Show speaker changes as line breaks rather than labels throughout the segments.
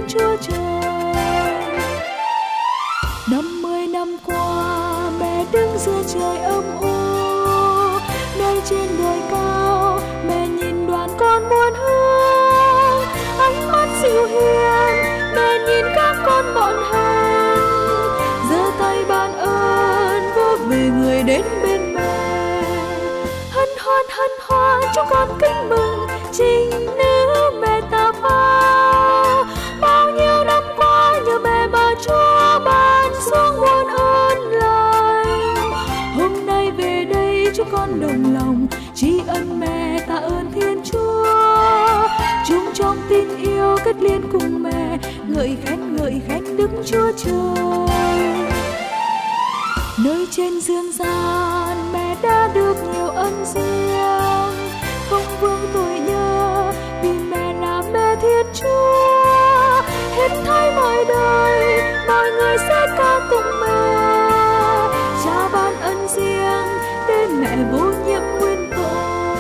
Chúa Trời. 50 năm qua mẹ đứng giữa trời âm u, nơi trên đồi cao mẹ nhìn đoàn con muôn hương. Ánh mắt dịu hiền mẹ nhìn các con bọn hèn, giơ tay ban ơn vỗ về người đến bên mẹ. Hân hoan chúng con kính mừng trinh nữ mẹ ta bao. Bao nhiêu năm qua nhờ mẹ mà Chúa ban xuống muôn ơn lành. Hôm nay về đây chúng con đồng lòng tri ân mẹ, tạ ơn Thiên Chúa. Chúng trong tin yêu kết liên cùng mẹ, ngợi khen Đức Chúa Trời. Nơi trên dương gian mẹ đã được nhiều ân riêng, không vương tuổi nhớ vì mẹ là mẹ Thiên Chúa. Hết thảy mọi đời mọi người sẽ ca tụng mẹ, Cha ban ân riêng để mẹ vô nhiệm nguyên tội.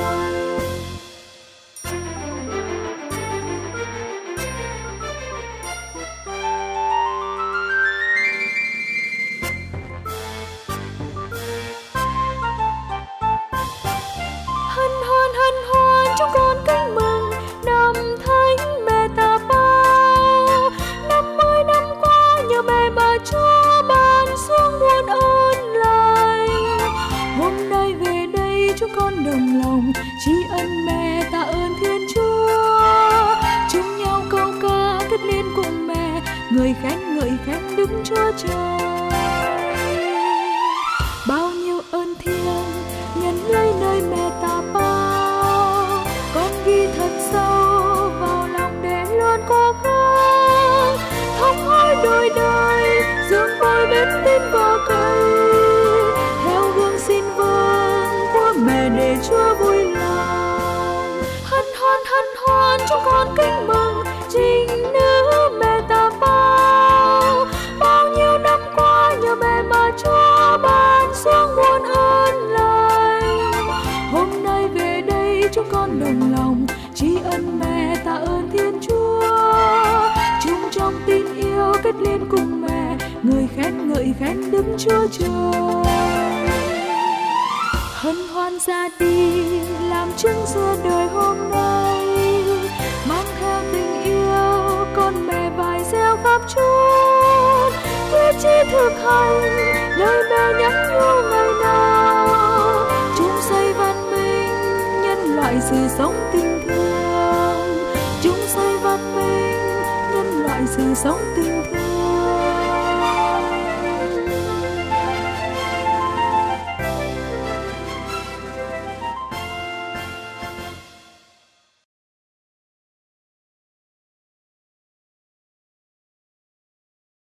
Hân hoan chúng con kính mừng năm thánh mẹ ta bao. 50 năm qua nhờ mẹ mà Chúa ban xuống muôn ơn lành. Hôm nay về đây chúng con đồng lòng tri ân mẹ, tạ ơn Thiên Chúa. Chung nhau câu ca kết liên cùng mẹ, ngợi khen Đức Chúa Trời. Bao nhiêu ơn thiêng nhân lấy nơi mẹ ta bao, con ghi thật sâu vào lòng để luôn cố gắng. Thống hối đôi đời dương bồi bên tin vào cây, theo gương xin vâng của mẹ để Chúa vui lòng. Hân hoan chúng con kính mừng trinh nữ mẹ ta bao. Bao nhiêu năm qua nhờ mẹ mà Chúa ban xuống muôn ơn lành. Hôm nay về đây chúng con đồng lòng tri ân mẹ, tạ ơn Thiên Chúa. Chung trong tin yêu kết liên cùng mẹ, ngợi khen Đức Chúa Trời. Hân hoan ra đi làm chứng giữa đời hôm nay, mang theo tình yêu con mẹ vài gieo khắp chốn. Quyết chí thực hành lời mẹ nhắn nhủ ngày nào, chung xây văn minh nhân loại sự sống tình thương. Chung xây văn minh nhân loại sự sống tình